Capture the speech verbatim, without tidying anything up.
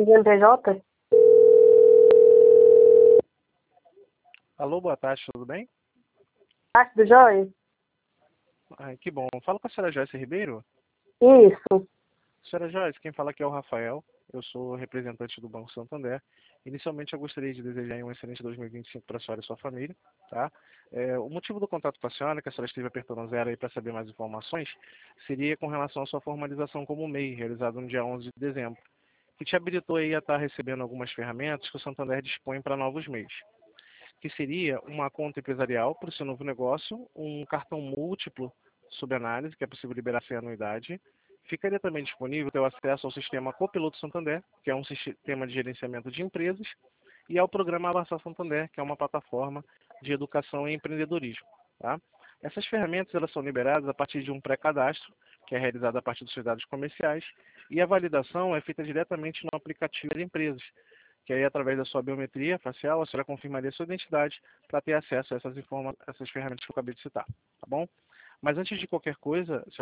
C N P J? Alô, boa tarde, tudo bem? Parte do Joia? Ai, que bom. Fala com a senhora Joyce Ribeiro. Isso. Senhora Joyce, quem fala aqui é o Rafael. Eu sou representante do Banco Santander. Inicialmente, eu gostaria de desejar um excelente dois mil e vinte e cinco para a senhora e sua família, tá? É, o motivo do contato com a senhora, que a senhora esteve apertando zero aí para saber mais informações, seria com relação à sua formalização como M E I, realizada no dia onze de dezembro, que te habilitou aí a estar recebendo algumas ferramentas que o Santander dispõe para novos M E Is, que seria uma conta empresarial para o seu novo negócio, um cartão múltiplo sob análise, que é possível liberar sem anuidade. Ficaria também disponível ter o acesso ao sistema Copiloto Santander, que é um sistema de gerenciamento de empresas, e ao programa Avançar Santander, que é uma plataforma de educação e empreendedorismo. Tá? Essas ferramentas elas são liberadas a partir de um pré-cadastro, que é realizado a partir dos seus dados comerciais, e a validação é feita diretamente no aplicativo das empresas, que aí através da sua biometria facial, a senhora confirmaria a sua identidade para ter acesso a essas, informa essas ferramentas que eu acabei de citar, tá bom? Mas antes de qualquer coisa,